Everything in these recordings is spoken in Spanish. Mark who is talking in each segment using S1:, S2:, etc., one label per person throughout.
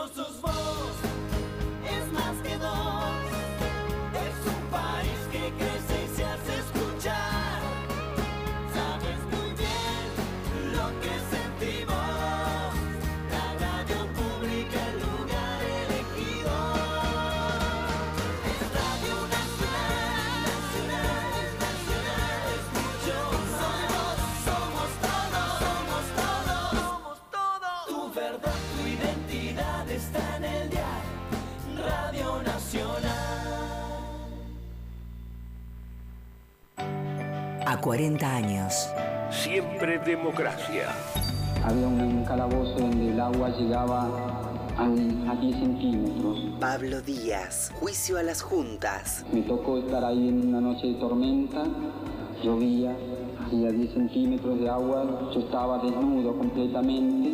S1: solo sos vos, es más que dos. Es un país que crece y se hace escuchar. Sabes muy bien lo que sentimos. La radio pública, el lugar elegido. Es Radio Nacional, Nacional, Nacional. Es mucho más. Somos todos, somos todos. Tu verdad, tu identidad está en el diario Radio Nacional.
S2: A 40 años.
S3: Siempre democracia.
S4: Había un calabozo donde el agua llegaba a 10 centímetros.
S2: Pablo Díaz, juicio a las juntas.
S4: Me tocó estar ahí en una noche de tormenta, llovía, hacía 10 centímetros de agua, yo estaba desnudo completamente.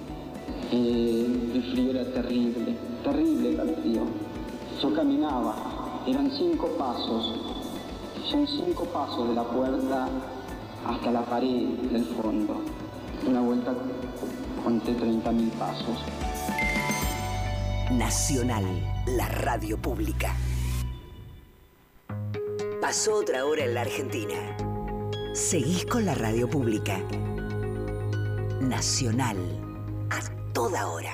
S4: El frío era terrible, terrible era el frío. Yo caminaba, eran 5 pasos. Son 5 pasos de la puerta hasta la pared del fondo. Una vuelta conté 30.000 pasos.
S2: Nacional, la radio pública. Pasó otra hora en la Argentina. Seguís con la radio pública. Nacional, a toda hora.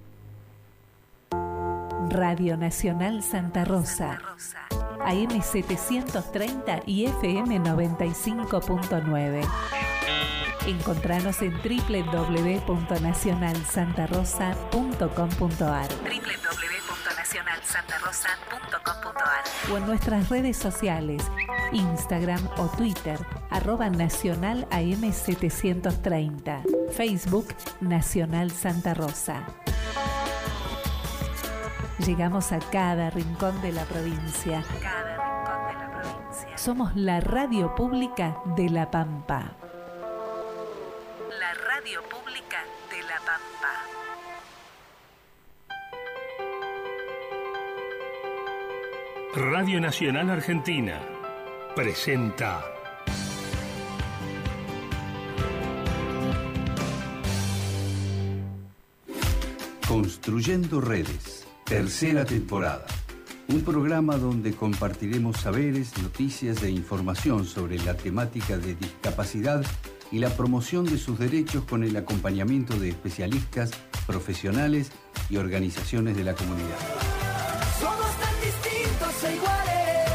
S5: Radio Nacional Santa Rosa. AM 730 y FM 95.9. Encontranos en www.nacionalsantarosa.com.ar www.nacionalsantarosa.com.ar o en nuestras redes sociales, Instagram o Twitter, @Nacional AM 730, Facebook Nacional Santa Rosa. Llegamos a cada rincón de la provincia. Somos la radio pública de La Pampa. La radio pública de La Pampa.
S3: Radio Nacional Argentina presenta
S6: Construyendo Redes. Tercera temporada. Un programa donde compartiremos saberes, noticias e información sobre la temática de discapacidad y la promoción de sus derechos con el acompañamiento de especialistas, profesionales y organizaciones de la comunidad.
S1: Somos tan distintos e iguales.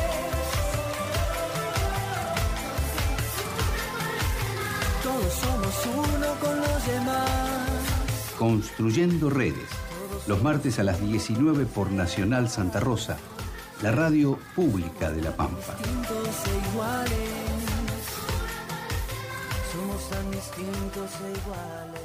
S1: Todos somos uno con los demás.
S6: Construyendo Redes. Los martes a las 19 por Nacional Santa Rosa, la radio pública de La Pampa.
S1: Distintos e iguales. Somos tan distintos e iguales.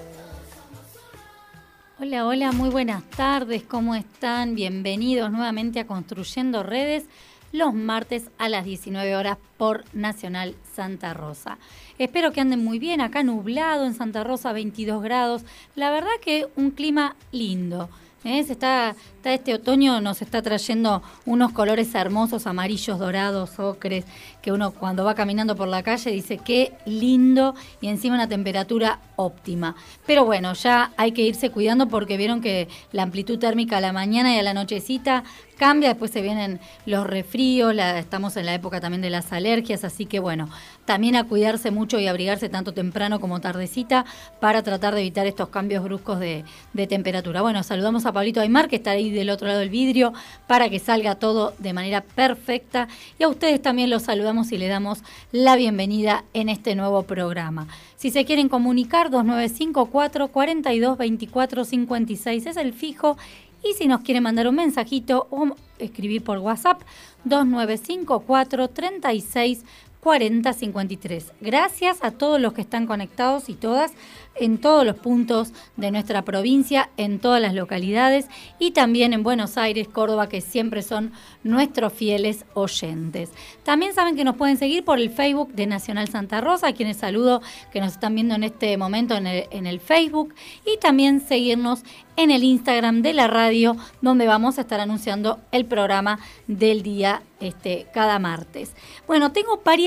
S7: Hola, hola, muy buenas tardes, ¿cómo están? Bienvenidos nuevamente a Construyendo Redes, los martes a las 19 horas por Nacional Santa Rosa. Espero que anden muy bien, acá nublado en Santa Rosa, 22 grados, la verdad que un clima lindo. Está este otoño, nos está trayendo unos colores hermosos, amarillos, dorados, ocres, que uno cuando va caminando por la calle dice qué lindo y encima una temperatura óptima. Pero bueno, ya hay que irse cuidando porque vieron que la amplitud térmica a la mañana y a la nochecita cambia, después se vienen los resfríos, estamos en la época también de las alergias, así que bueno, también a cuidarse mucho y abrigarse tanto temprano como tardecita para tratar de evitar estos cambios bruscos de temperatura. Bueno, saludamos a Pablito Aymar, que está ahí del otro lado del vidrio, para que salga todo de manera perfecta, y a ustedes también los saludamos y le damos la bienvenida en este nuevo programa. Si se quieren comunicar, 2954 42 24 56 es el fijo. Y si nos quiere mandar un mensajito o escribir por WhatsApp, 2954 36 40 53. Gracias a todos los que están conectados y todas en todos los puntos de nuestra provincia, en todas las localidades y también en Buenos Aires, Córdoba, que siempre son nuestros fieles oyentes. También saben que nos pueden seguir por el Facebook de Nacional Santa Rosa, a quienes saludo que nos están viendo en este momento en el Facebook, y también seguirnos en el Instagram de la radio, donde vamos a estar anunciando el programa del día cada martes. Bueno, tengo varias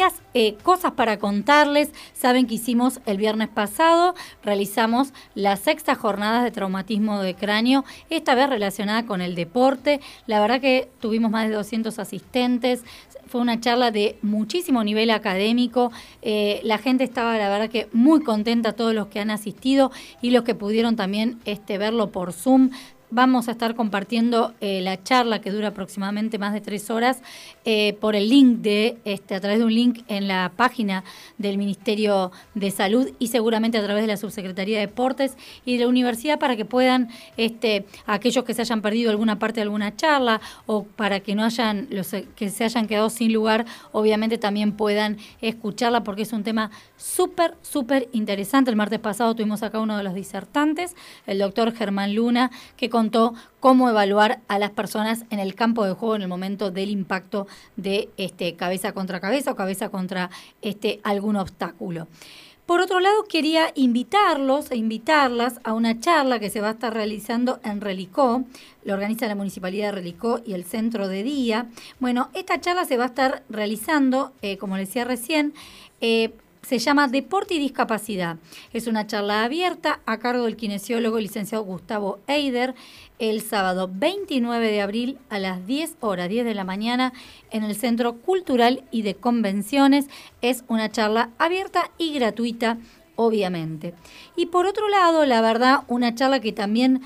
S7: varias cosas para contarles. Saben que hicimos el viernes pasado, realizamos las 6ª jornadas de traumatismo de cráneo, esta vez relacionada con el deporte. La verdad que tuvimos más de 200 asistentes. Fue una charla de muchísimo nivel académico. La gente estaba, la verdad, que muy contenta, todos los que han asistido y los que pudieron también verlo por Zoom. Vamos a estar compartiendo la charla, que dura aproximadamente más de 3 horas, por el link a través de un link en la página del Ministerio de Salud y seguramente a través de la Subsecretaría de Deportes y de la universidad, para que puedan, aquellos que se hayan perdido alguna parte de alguna charla o para que los que se hayan quedado sin lugar, obviamente también puedan escucharla, porque es un tema súper, súper interesante. El martes pasado tuvimos acá uno de los disertantes, el doctor Germán Luna, que contó cómo evaluar a las personas en el campo de juego en el momento del impacto de cabeza contra cabeza o cabeza contra algún obstáculo. Por otro lado, quería invitarlos e invitarlas a una charla que se va a estar realizando en Relicó. Lo organiza la Municipalidad de Relicó y el Centro de Día. Bueno, esta charla se va a estar realizando, como les decía recién, se llama Deporte y Discapacidad. Es una charla abierta a cargo del kinesiólogo licenciado Gustavo Eider, el sábado 29 de abril a las 10 de la mañana en el Centro Cultural y de Convenciones. Es una charla abierta y gratuita, obviamente. Y por otro lado, la verdad, una charla que también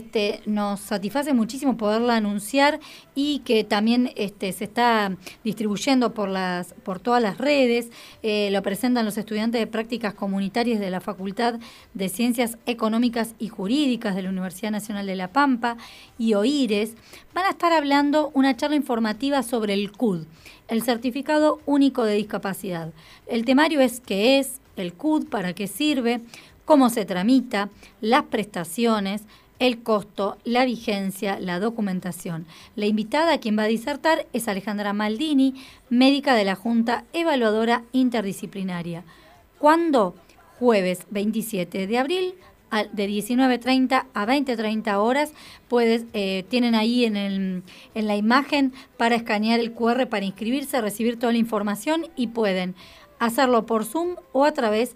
S7: nos satisface muchísimo poderla anunciar y que también se está distribuyendo por todas las redes. Lo presentan los estudiantes de prácticas comunitarias de la Facultad de Ciencias Económicas y Jurídicas de la Universidad Nacional de La Pampa y OIRES. Van a estar hablando una charla informativa sobre el CUD, el Certificado Único de Discapacidad. El temario es qué es el CUD, para qué sirve, cómo se tramita, las prestaciones, el costo, la vigencia, la documentación. La invitada a quien va a disertar es Alejandra Maldini, médica de la Junta Evaluadora Interdisciplinaria. ¿Cuándo? Jueves 27 de abril, de 19:30 a 20:30 horas. Tienen ahí en la imagen para escanear el QR para inscribirse, recibir toda la información, y pueden hacerlo por Zoom o a través,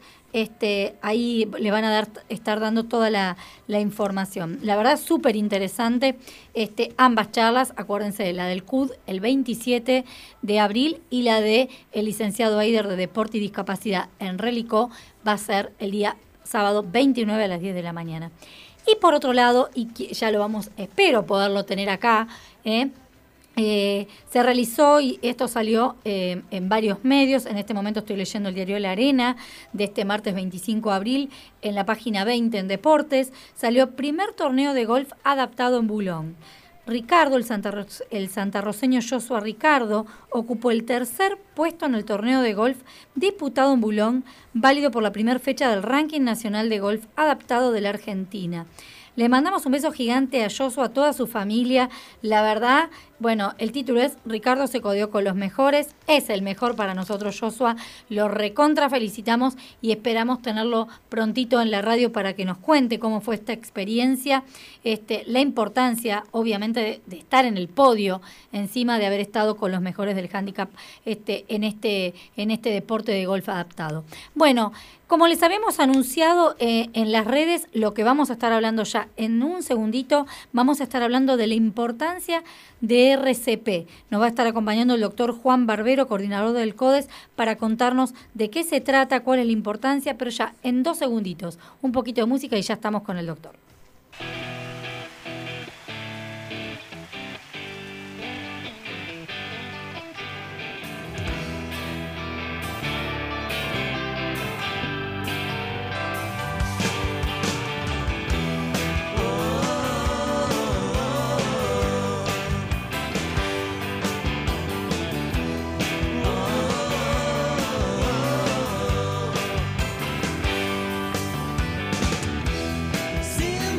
S7: ahí le van a estar dando toda la información. La verdad, súper interesante ambas charlas. Acuérdense, la del CUD el 27 de abril y la de el licenciado Eider de Deporte y Discapacidad en Relicó va a ser el día sábado 29 a las 10 de la mañana. Y por otro lado, y ya espero poderlo tener acá, se realizó, y esto salió en varios medios. En este momento estoy leyendo el diario La Arena de este martes 25 de abril, en la página 20 en Deportes. Salió primer torneo de golf adaptado en Boulogne. Ricardo, el santarroceño Joshua Ricardo, ocupó el tercer puesto en el torneo de golf disputado en Boulogne, válido por la primera fecha del ranking nacional de golf adaptado de la Argentina. Le mandamos un beso gigante a Joshua, a toda su familia. La verdad, bueno, el título es Ricardo se codeó con los mejores. Es el mejor para nosotros, Joshua. Lo recontra felicitamos y esperamos tenerlo prontito en la radio para que nos cuente cómo fue esta experiencia. La importancia, obviamente, de estar en el podio, encima de haber estado con los mejores del handicap en este deporte de golf adaptado. Bueno, como les habíamos anunciado en las redes, lo que vamos a estar hablando ya en un segundito, vamos a estar hablando de la importancia de RCP. Nos va a estar acompañando el doctor Juan Barbero, coordinador del CODES, para contarnos de qué se trata, cuál es la importancia, pero ya en 2 segunditos, un poquito de música y ya estamos con el doctor.
S1: See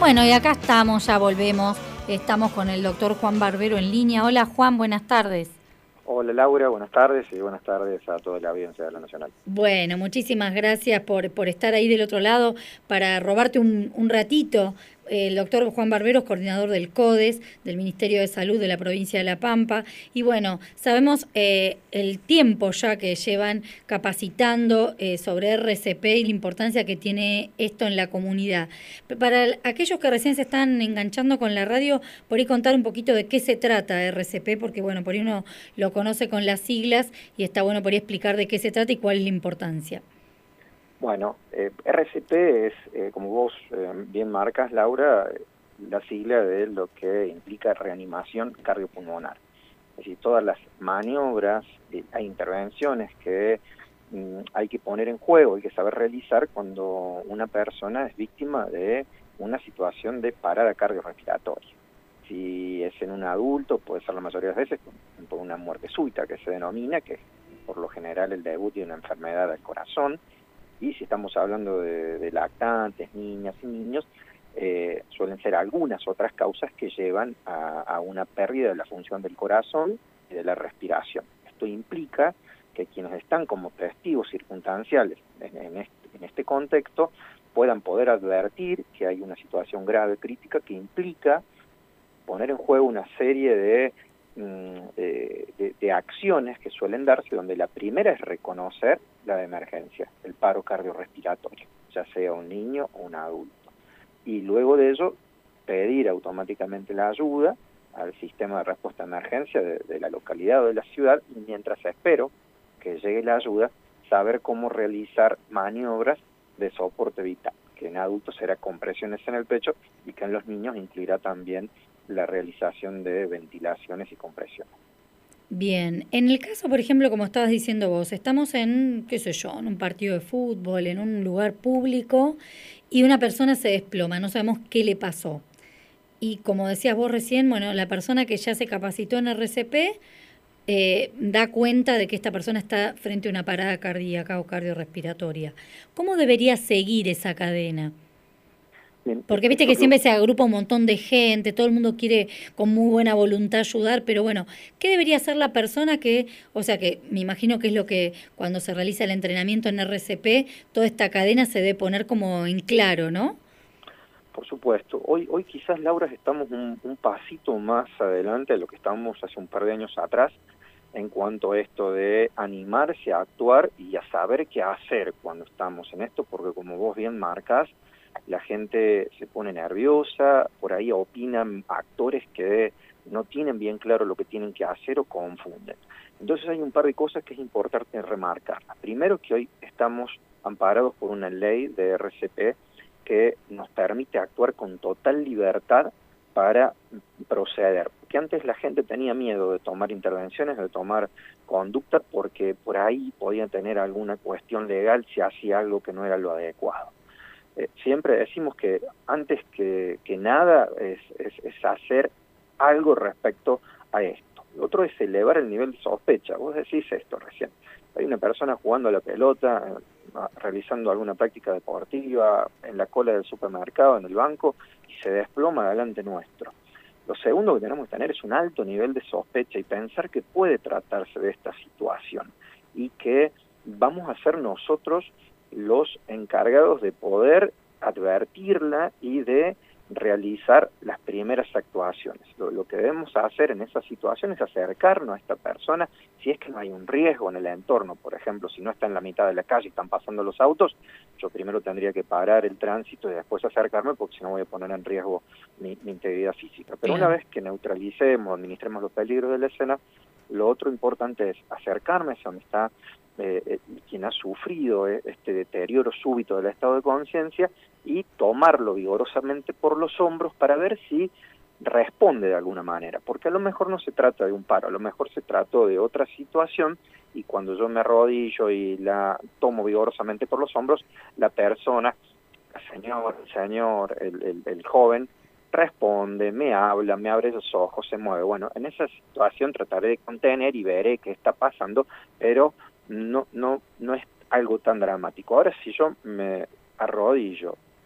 S7: Bueno, y acá estamos, ya volvemos. Estamos con el doctor Juan Barbero en línea. Hola Juan, buenas tardes.
S8: Hola Laura, buenas tardes y buenas tardes a toda la audiencia de la Nacional.
S7: Bueno, muchísimas gracias por estar ahí del otro lado para robarte un ratito. El doctor Juan Barbero es coordinador del CODES, del Ministerio de Salud de la provincia de La Pampa. Y bueno, sabemos el tiempo ya que llevan capacitando sobre RCP y la importancia que tiene esto en la comunidad. Para aquellos que recién se están enganchando con la radio, por ahí contar un poquito de qué se trata RCP, porque bueno, por ahí uno lo conoce con las siglas y está bueno por ahí explicar de qué se trata y cuál es la importancia.
S8: Bueno, RCP es, como vos bien marcas, Laura, la sigla de lo que implica reanimación cardiopulmonar. Es decir, todas las maniobras e intervenciones que hay que poner en juego, hay que saber realizar cuando una persona es víctima de una situación de parada cardiorrespiratoria. Si es en un adulto, puede ser la mayoría de las veces por una muerte súbita que se denomina, que es por lo general el debut de una enfermedad del corazón. Y si estamos hablando de lactantes, niñas y niños, suelen ser algunas otras causas que llevan a una pérdida de la función del corazón y de la respiración. Esto implica que quienes están como testigos circunstanciales en este contexto puedan poder advertir que hay una situación grave, crítica, que implica poner en juego una serie de acciones que suelen darse, donde la primera es reconocer la de emergencia, el paro cardiorrespiratorio, ya sea un niño o un adulto. Y luego de ello, pedir automáticamente la ayuda al sistema de respuesta a emergencia de la localidad o de la ciudad, y mientras espero que llegue la ayuda, saber cómo realizar maniobras de soporte vital, que en adultos será compresiones en el pecho y que en los niños incluirá también la realización de ventilaciones y compresiones.
S7: Bien, en el caso, por ejemplo, como estabas diciendo vos, estamos en, qué sé yo, en un partido de fútbol, en un lugar público, y una persona se desploma, no sabemos qué le pasó. Y como decías vos recién, bueno, la persona que ya se capacitó en RCP da cuenta de que esta persona está frente a una parada cardíaca o cardiorrespiratoria. ¿Cómo debería seguir esa cadena? Porque viste que siempre se agrupa un montón de gente, todo el mundo quiere con muy buena voluntad ayudar, pero bueno, ¿qué debería hacer la persona que, o sea que me imagino que es lo que cuando se realiza el entrenamiento en RCP, toda esta cadena se debe poner como en claro, ¿no?
S8: Por supuesto. Hoy quizás, Laura, estamos un pasito más adelante de lo que estábamos hace un par de años atrás, en cuanto a esto de animarse a actuar y a saber qué hacer cuando estamos en esto, porque como vos bien marcas, la gente se pone nerviosa, por ahí opinan actores que no tienen bien claro lo que tienen que hacer o confunden. Entonces hay un par de cosas que es importante remarcar. Primero, que hoy estamos amparados por una ley de RCP que nos permite actuar con total libertad para proceder. Porque antes la gente tenía miedo de tomar intervenciones, de tomar conducta, porque por ahí podían tener alguna cuestión legal si hacía algo que no era lo adecuado. Siempre decimos que antes que nada es hacer algo respecto a esto. Lo otro es elevar el nivel de sospecha. Vos decís esto recién. Hay una persona jugando a la pelota, realizando alguna práctica deportiva, en la cola del supermercado, en el banco, y se desploma delante nuestro. Lo segundo que tenemos que tener es un alto nivel de sospecha y pensar que puede tratarse de esta situación y que vamos a ser nosotros los encargados de poder advertirla y de realizar las primeras actuaciones. Lo que debemos hacer en esa situación es acercarnos a esta persona. Si es que no hay un riesgo en el entorno, por ejemplo, si no está en la mitad de la calle y están pasando los autos, yo primero tendría que parar el tránsito y después acercarme, porque si no voy a poner en riesgo mi integridad física. Pero una vez que neutralicemos, administremos los peligros de la escena, lo otro importante es acercarme a donde está quien ha sufrido este deterioro súbito del estado de conciencia y tomarlo vigorosamente por los hombros para ver si responde de alguna manera, porque a lo mejor no se trata de un paro, a lo mejor se trató de otra situación, y cuando yo me arrodillo y la tomo vigorosamente por los hombros, la persona, el señor, el joven, responde, me habla, me abre los ojos, se mueve. Bueno, en esa situación trataré de contener y veré qué está pasando, pero no es algo tan dramático. Ahora, si yo me arrodillo,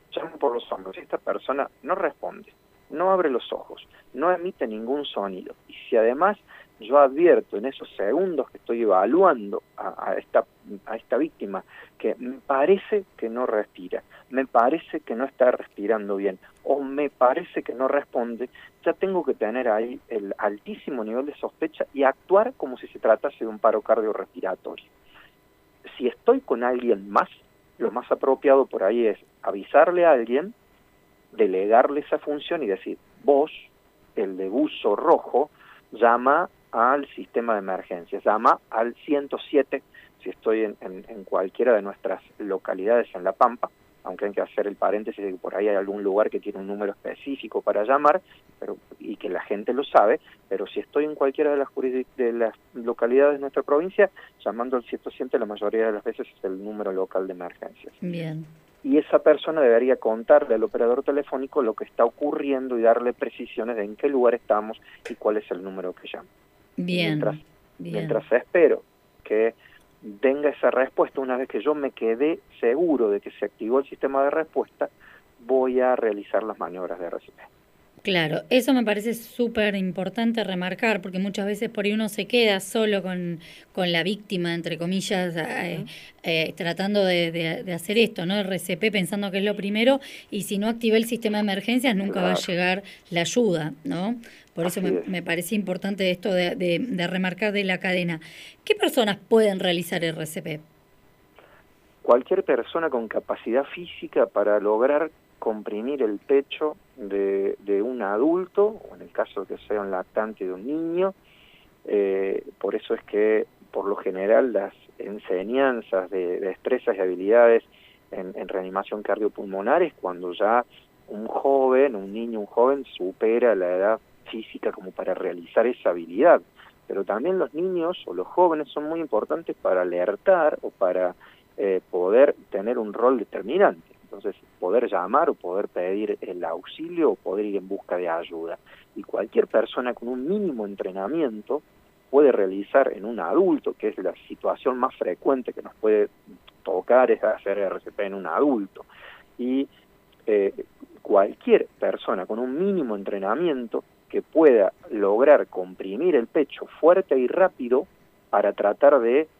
S8: llamo por los hombros y esta persona no responde, no abre los ojos, no emite ningún sonido, y si además yo advierto en esos segundos que estoy evaluando a esta víctima que me parece que no respira, me parece que no está respirando bien o me parece que no responde, ya tengo que tener ahí el altísimo nivel de sospecha y actuar como si se tratase de un paro cardiorrespiratorio. Si estoy con alguien más, lo más apropiado por ahí es avisarle a alguien, delegarle esa función y decir, vos, el de buzo rojo, llama al sistema de emergencias, llama al 107 si estoy en cualquiera de nuestras localidades en La Pampa, aunque hay que hacer el paréntesis de que por ahí hay algún lugar que tiene un número específico para llamar, y que la gente lo sabe, pero si estoy en cualquiera de las localidades de nuestra provincia, llamando al 107 la mayoría de las veces es el número local de emergencias.
S7: Bien.
S8: Y esa persona debería contarle al operador telefónico lo que está ocurriendo y darle precisiones de en qué lugar estamos y cuál es el número que llama.
S7: Bien.
S8: Mientras espero que tenga esa respuesta, una vez que yo me quedé seguro de que se activó el sistema de respuesta, voy a realizar las maniobras de RCP.
S7: Claro, eso me parece súper importante remarcar, porque muchas veces por ahí uno se queda solo con la víctima, entre comillas, tratando de hacer esto, ¿no? El RCP, pensando que es lo primero, y si no activa el sistema de emergencias nunca va a llegar la ayuda, ¿no? Por eso me parece importante esto de remarcar de la cadena. ¿Qué personas pueden realizar RCP?
S8: Cualquier persona con capacidad física para lograr comprimir el pecho de un adulto, o en el caso que sea un lactante de un niño. Por eso es que, por lo general, las enseñanzas de destrezas y habilidades en reanimación cardiopulmonar es cuando ya un joven supera la edad física como para realizar esa habilidad. Pero también los niños o los jóvenes son muy importantes para alertar o para poder tener un rol determinante. Entonces, poder llamar o poder pedir el auxilio o poder ir en busca de ayuda. Y cualquier persona con un mínimo entrenamiento puede realizar en un adulto, que es la situación más frecuente que nos puede tocar, es hacer RCP en un adulto. Y cualquier persona con un mínimo entrenamiento que pueda lograr comprimir el pecho fuerte y rápido para tratar de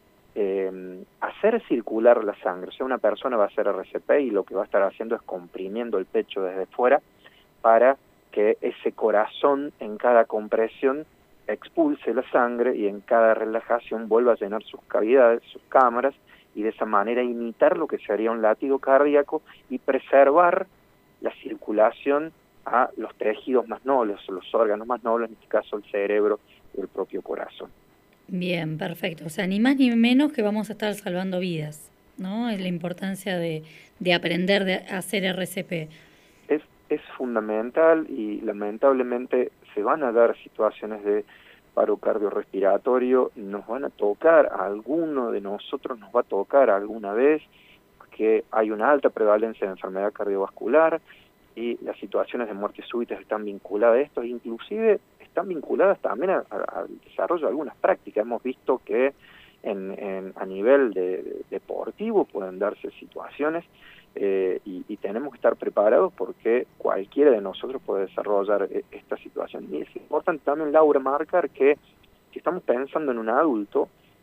S8: hacer circular la sangre. O sea, una persona va a hacer RCP y lo que va a estar haciendo es comprimiendo el pecho desde fuera para que ese corazón en cada compresión expulse la sangre y en cada relajación vuelva a llenar sus cavidades, sus cámaras, y de esa manera imitar lo que sería un latido cardíaco y preservar la circulación a los tejidos más nobles, los órganos más nobles, en este caso el cerebro y el propio corazón.
S7: Bien, perfecto. O sea, ni más ni menos que vamos a estar salvando vidas, ¿no? Es la importancia de aprender a hacer RCP.
S8: Es fundamental, y lamentablemente se van a dar situaciones de paro cardiorrespiratorio, nos van a tocar, a alguno de nosotros nos va a tocar alguna vez, que hay una alta prevalencia de enfermedad cardiovascular y las situaciones de muerte súbita están vinculadas a esto, inclusive están vinculadas también al desarrollo de algunas prácticas. Hemos visto que a nivel deportivo pueden darse situaciones y tenemos que estar preparados porque cualquiera de nosotros puede desarrollar esta situación. Y es importante también, Laura, marcar que si estamos pensando en un adulto,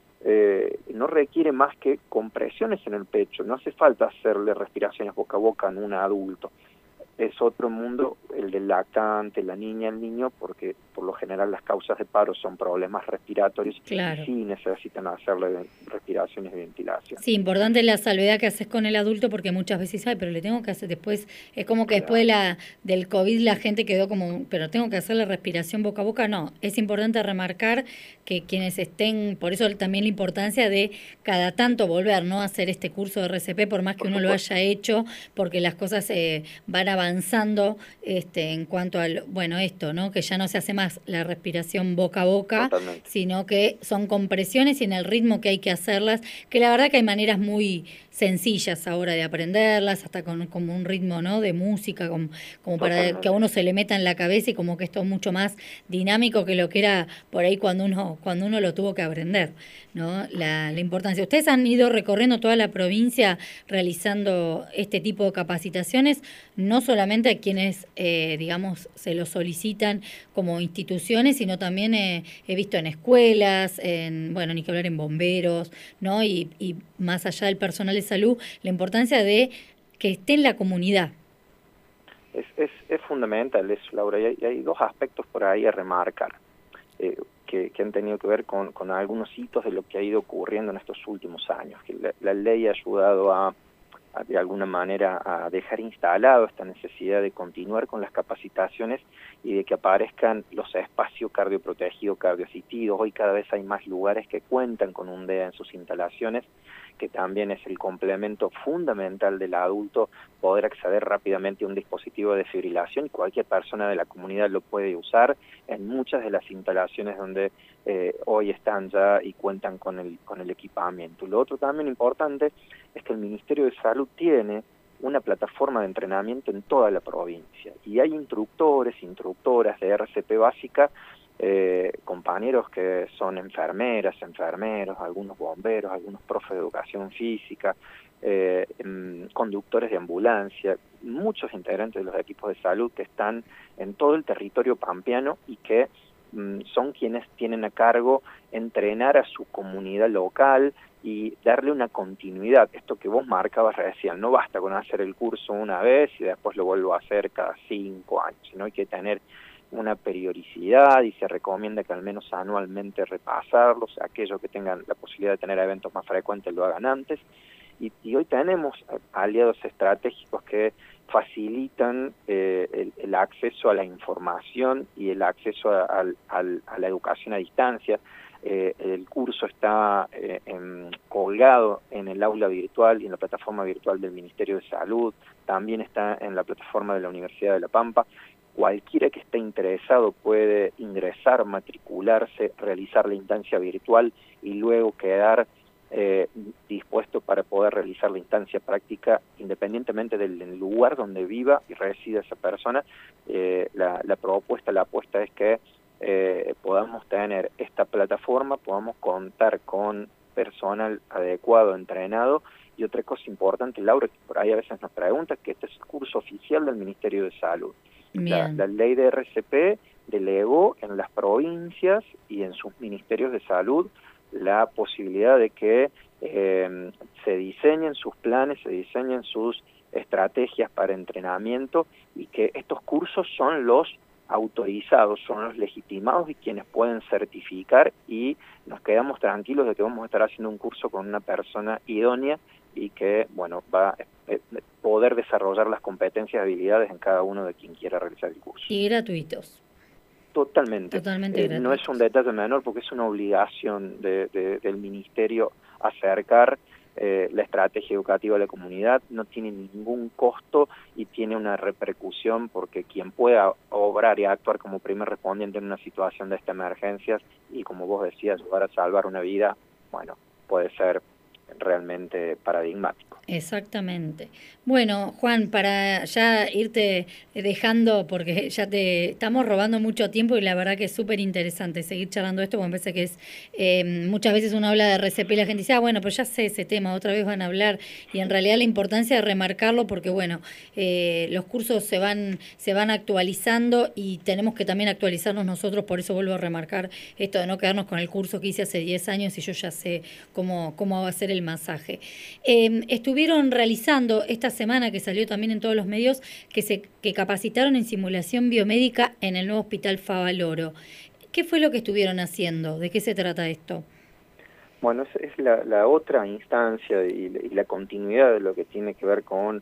S8: no requiere más que compresiones en el pecho, no hace falta hacerle respiraciones boca a boca en un adulto. Es otro mundo el del lactante, la niña, el niño, porque por lo general las causas de paro son problemas respiratorios.
S7: Claro.
S8: Y sí necesitan hacerle respiraciones y ventilación.
S7: Sí, importante la salvedad que haces con el adulto, porque muchas veces, pero le tengo que hacer después, es como que después del COVID la gente quedó como, pero tengo que hacerle respiración boca a boca. No, es importante remarcar que quienes estén, por eso también la importancia de cada tanto volver, ¿no?, a hacer este curso de RCP, por más que uno lo haya hecho, porque las cosas van avanzando avanzando en cuanto al, bueno, esto, ¿no? Que ya no se hace más la respiración boca a boca,
S8: Totalmente.
S7: sino que son compresiones y en el ritmo que hay que hacerlas, que la verdad que hay maneras muy sencillas ahora de aprenderlas, hasta con como un ritmo, ¿no? De música, como para
S8: Totalmente.
S7: que a uno se le meta en la cabeza y como que esto es mucho más dinámico que lo que era por ahí cuando uno lo tuvo que aprender, ¿no? La importancia. Ustedes han ido recorriendo toda la provincia realizando este tipo de capacitaciones, no solamente a quienes, digamos, se lo solicitan como instituciones, sino también he visto en escuelas, bueno, ni que hablar en bomberos, ¿no? Y más allá del personal de salud, la importancia de que esté en la comunidad.
S8: Es fundamental eso, Laura, y hay dos aspectos por ahí a remarcar, que han tenido que ver con algunos hitos de lo que ha ido ocurriendo en estos últimos años, que la ley ha ayudado a de alguna manera a dejar instalado esta necesidad de continuar con las capacitaciones y de que aparezcan los espacios cardioprotegidos, cardioasistidos. Hoy cada vez hay más lugares que cuentan con un DEA en sus instalaciones, que también es el complemento fundamental del adulto, poder acceder rápidamente a un dispositivo de desfibrilación, y cualquier persona de la comunidad lo puede usar en muchas de las instalaciones donde hoy están ya y cuentan con el equipamiento. Lo otro también importante es que el Ministerio de Salud tiene una plataforma de entrenamiento en toda la provincia, y hay instructores, instructoras de RCP básica, compañeros que son enfermeras, enfermeros, algunos bomberos, algunos profes de educación física, conductores de ambulancia, muchos integrantes de los equipos de salud que están en todo el territorio pampeano y que son quienes tienen a cargo entrenar a su comunidad local y darle una continuidad. Esto que vos marcabas recién, no basta con hacer el curso una vez y después lo vuelvo a hacer cada 5 años, sino hay que tener una periodicidad, y se recomienda que al menos anualmente repasarlos, aquellos que tengan la posibilidad de tener eventos más frecuentes lo hagan antes, y hoy tenemos aliados estratégicos que facilitan el acceso a la información y el acceso a la educación a distancia. El curso está colgado en el aula virtual y en la plataforma virtual del Ministerio de Salud, también está en la plataforma de la Universidad de La Pampa. Cualquiera que esté interesado puede ingresar, matricularse, realizar la instancia virtual y luego quedar dispuesto para poder realizar la instancia práctica independientemente del lugar donde viva y resida esa persona. La apuesta es que podamos tener esta plataforma, podamos contar con personal adecuado, entrenado. Y otra cosa importante, Laura, que por ahí a veces nos pregunta, que este es el curso oficial del Ministerio de Salud. La ley de RCP delegó en las provincias y en sus ministerios de salud la posibilidad de que se diseñen sus planes, se diseñen sus estrategias para entrenamiento, y que estos cursos son los autorizados, son los legitimados y quienes pueden certificar, y nos quedamos tranquilos de que vamos a estar haciendo un curso con una persona idónea y que, bueno, va a poder desarrollar las competencias y habilidades en cada uno de quien quiera realizar el curso.
S7: Y gratuitos.
S8: Totalmente.
S7: Gratuitos.
S8: No es un detalle menor, porque es una obligación del Ministerio acercar la estrategia educativa a la comunidad. No tiene ningún costo y tiene una repercusión, porque quien pueda obrar y actuar como primer respondiente en una situación de esta emergencias y, como vos decías, ayudar a salvar una vida, bueno, puede ser realmente paradigmático.
S7: Exactamente. Bueno, Juan, para ya irte dejando, porque ya te estamos robando mucho tiempo y la verdad que es súper interesante seguir charlando esto, porque me parece que es, muchas veces uno habla de RCP y la gente dice, bueno, pero ya sé ese tema, otra vez van a hablar, y en realidad la importancia de remarcarlo, porque bueno, los cursos se van actualizando y tenemos que también actualizarnos nosotros, por eso vuelvo a remarcar esto de no quedarnos con el curso que hice hace 10 años y yo ya sé cómo va a ser el masaje. Estuvieron realizando esta semana, que salió también en todos los medios, que capacitaron en simulación biomédica en el nuevo Hospital Favaloro. ¿Qué fue lo que estuvieron haciendo? ¿De qué se trata esto?
S8: Bueno, es la otra instancia y la continuidad de lo que tiene que ver con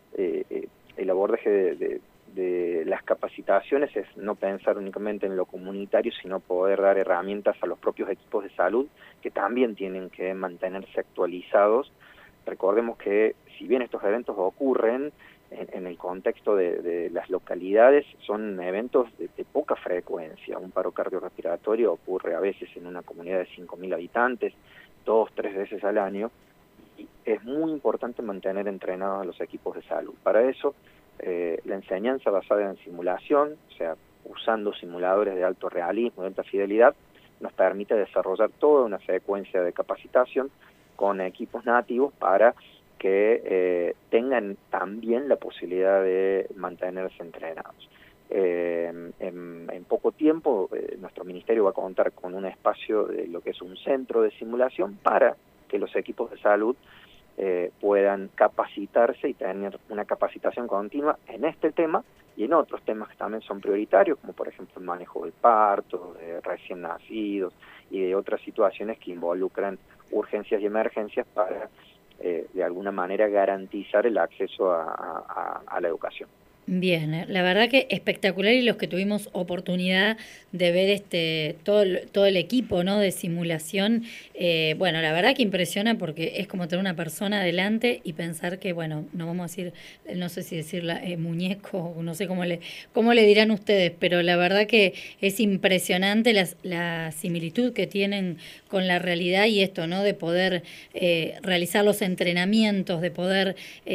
S8: el abordaje de las capacitaciones. Es no pensar únicamente en lo comunitario, sino poder dar herramientas a los propios equipos de salud, que también tienen que mantenerse actualizados. Recordemos que si bien estos eventos ocurren, en el contexto de las localidades son eventos de poca frecuencia. Un paro cardiorrespiratorio ocurre a veces en una comunidad de 5.000 habitantes, 2-3 veces al año, y es muy importante mantener entrenados a los equipos de salud. Para eso, la enseñanza basada en simulación, o sea, usando simuladores de alto realismo, de alta fidelidad, nos permite desarrollar toda una secuencia de capacitación con equipos nativos para que tengan también la posibilidad de mantenerse entrenados. En poco tiempo nuestro ministerio va a contar con un espacio de lo que es un centro de simulación para que los equipos de salud puedan capacitarse y tener una capacitación continua en este tema y en otros temas que también son prioritarios, como por ejemplo el manejo del parto, de recién nacidos y de otras situaciones que involucran urgencias y emergencias para de alguna manera garantizar el acceso a la educación.
S7: Bien, la verdad que espectacular, y los que tuvimos oportunidad de ver todo el equipo, ¿no?, de simulación, bueno, la verdad que impresiona porque es como tener una persona adelante y pensar que, bueno, no vamos a decir, no sé si decirla muñeco, no sé cómo le dirán ustedes, pero la verdad que es impresionante la similitud que tienen con la realidad y esto, ¿no?, de poder realizar los entrenamientos, de poder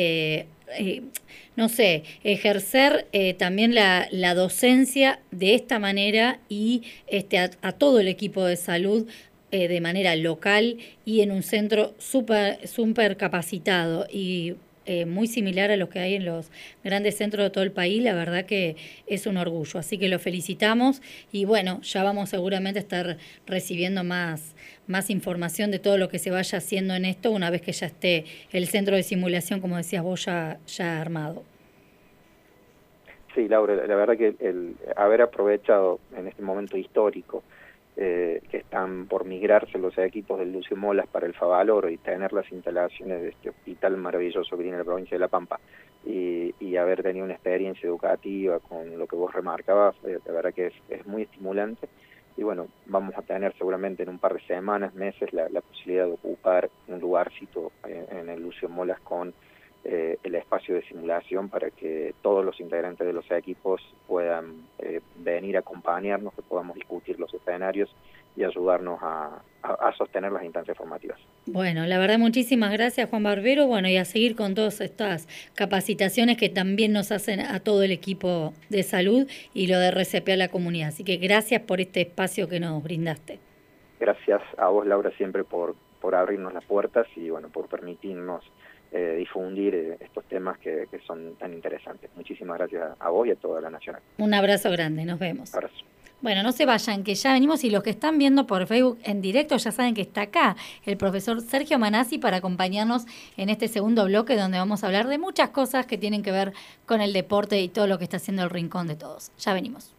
S7: no sé, ejercer también la docencia de esta manera y a todo el equipo de salud de manera local y en un centro súper capacitado y muy similar a los que hay en los grandes centros de todo el país. La verdad que es un orgullo, así que lo felicitamos y bueno, ya vamos seguramente a estar recibiendo más información de todo lo que se vaya haciendo en esto una vez que ya esté el centro de simulación, como decías vos, ya armado.
S8: Sí, Laura, la verdad que el haber aprovechado en este momento histórico que están por migrarse los equipos del Lucio Molas para el Favaloro y tener las instalaciones de este hospital maravilloso que tiene la provincia de La Pampa y haber tenido una experiencia educativa con lo que vos remarcabas, la verdad que es muy estimulante. Y bueno, vamos a tener seguramente en un par de semanas, meses, la posibilidad de ocupar un lugarcito en el Lucio Molas con el espacio de simulación para que todos los integrantes de los equipos puedan venir a acompañarnos, que podamos discutir los escenarios y ayudarnos a sostener las instancias formativas.
S7: Bueno, la verdad, muchísimas gracias, Juan Barbero. Bueno, y a seguir con todas estas capacitaciones que también nos hacen a todo el equipo de salud y lo de RCP a la comunidad. Así que gracias por este espacio que nos brindaste. Gracias
S8: a vos, Laura, siempre por abrirnos las puertas y bueno, por permitirnos difundir estos temas que son tan interesantes. Muchísimas gracias a vos y a toda la Nacional.
S7: Un abrazo grande, nos vemos.
S8: Abrazo.
S7: Bueno, no se vayan, que ya venimos, y los que están viendo por Facebook en directo ya saben que está acá el profesor Sergio Manassi para acompañarnos en este segundo bloque donde vamos a hablar de muchas cosas que tienen que ver con el deporte y todo lo que está haciendo el Rincón de Todos. Ya venimos.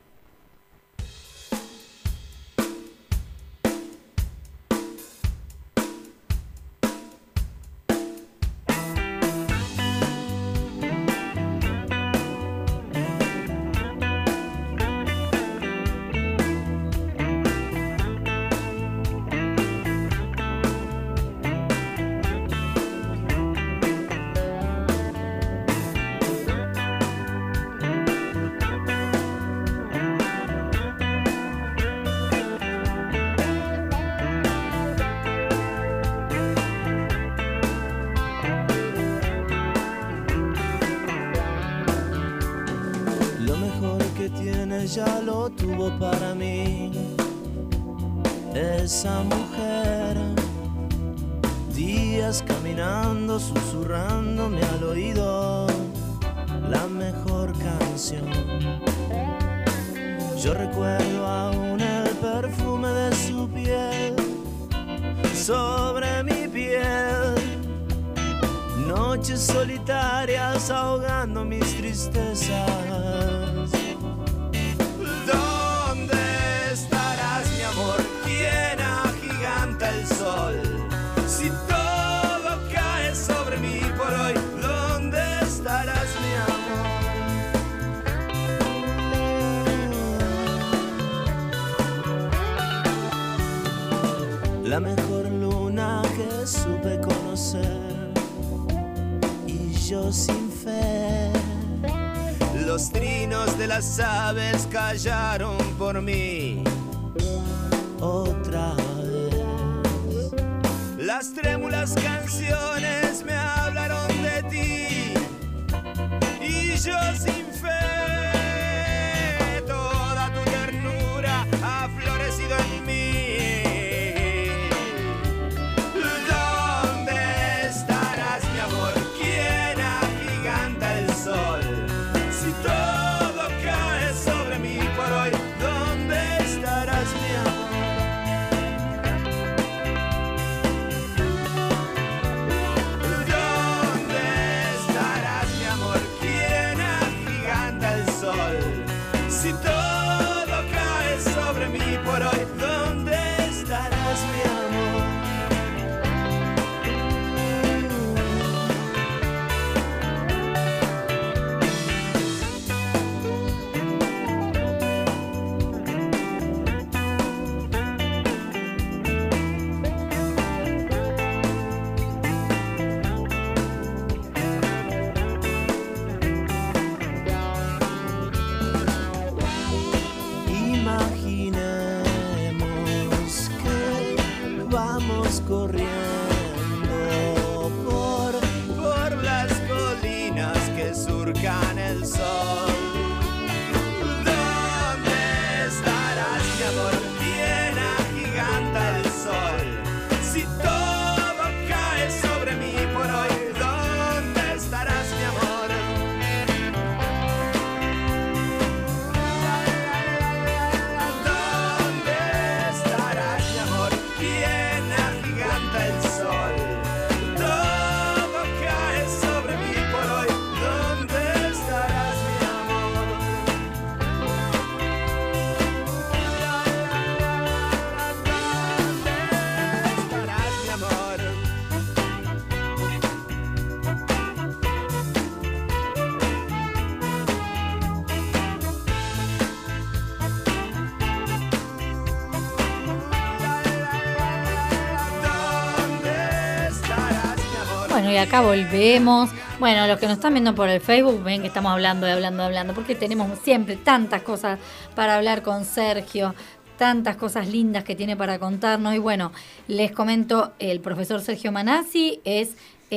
S1: Ya lo tuvo para mí esa mujer, días caminando, susurrándome al oído la mejor canción. Yo recuerdo aún el perfume de su piel sobre mi piel, noches solitarias ahogando mis tristezas. ¿Dónde estarás, mi amor? ¿Quién agiganta el sol? Si todo cae sobre mí por hoy, ¿dónde estarás, mi amor? La mejor luna que supe conocer y yo sin fe
S9: los trinos de las aves callaron por mí. Otra vez, las trémulas canciones me hablaron de ti y yo sin fe, toda tu ternura ha florecido en mí. ¿Dónde estarás, mi amor? ¿Quién agiganta el sol? Si todo cae sobre mí por hoy, ¿dónde estarás, mi amor? Si todo cae sobre mí por hoy, ¿dónde estarás, mi amor? Corriendo por las colinas que surcan el sol. ¿Dónde estarás, mi amor? ¿Quién agiganta el sol? Si todo cae sobre mí por hoy, ¿dónde estarás, mi amor? ¿Dónde estarás, mi amor? ¿Quién el sol? Todo cae sobre mí por hoy, ¿dónde estarás, mi amor? ¿Dónde estarás, mi amor?
S7: Bueno, y acá volvemos. Bueno, los que nos están viendo por el Facebook ven que estamos hablando, porque tenemos siempre tantas cosas para hablar con Sergio, tantas cosas lindas que tiene para contarnos. Y bueno, les comento, el profesor Sergio Manassi es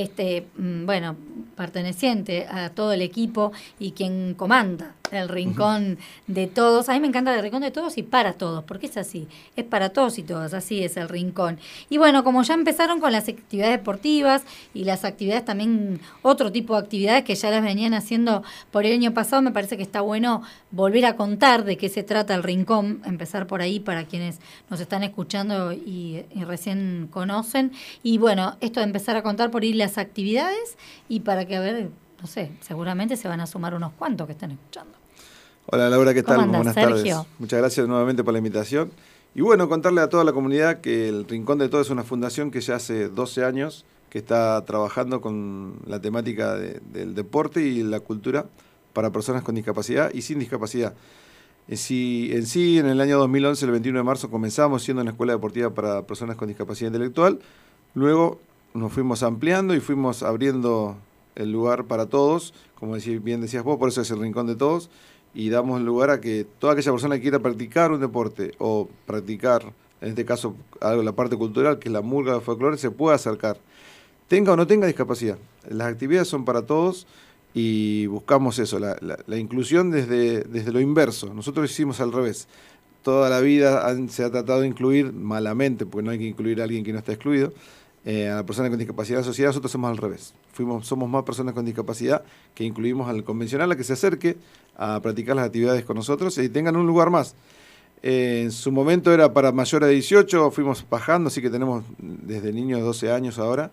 S7: perteneciente a todo el equipo y quien comanda el Rincón de Todos. A mí me encanta el Rincón de Todos y para todos, porque es así, es para todos y todas, así es el Rincón. Y bueno, como ya empezaron con las actividades deportivas y las actividades también, otro tipo de actividades que ya las venían haciendo por el año pasado, me parece que está bueno volver a contar de qué se trata el Rincón, empezar por ahí para quienes nos están escuchando y recién conocen. Y bueno, esto de empezar a contar por ahí las actividades y para que, a ver, no sé, seguramente se van a sumar unos cuantos que están escuchando.
S10: Hola Laura, ¿qué tal?
S7: ¿Cómo andás,
S10: Buenas
S7: Sergio?
S10: tardes. Muchas gracias nuevamente por la invitación. Y bueno, contarle a toda la comunidad que el Rincón de Todos es una fundación que ya hace 12 años que está trabajando con la temática del deporte y la cultura para personas con discapacidad y sin discapacidad. En sí, en el año 2011, el 21 de marzo, comenzamos siendo una escuela deportiva para personas con discapacidad intelectual. Luego nos fuimos ampliando y fuimos abriendo el lugar para todos, como bien decías vos, por eso es el Rincón de Todos, y damos lugar a que toda aquella persona que quiera practicar un deporte o practicar, en este caso, algo la parte cultural, que es la murga de folclore, se pueda acercar, tenga o no tenga discapacidad. Las actividades son para todos y buscamos eso, la inclusión desde lo inverso. Nosotros hicimos al revés. Toda la vida se ha tratado de incluir malamente, porque no hay que incluir a alguien que no está excluido, a la persona con discapacidad en la sociedad. Nosotros hacemos al revés. Somos más personas con discapacidad que incluimos al convencional a que se acerque a practicar las actividades con nosotros y tengan un lugar más. En su momento era para mayores de 18, fuimos bajando, así que tenemos desde niños de 12 años ahora.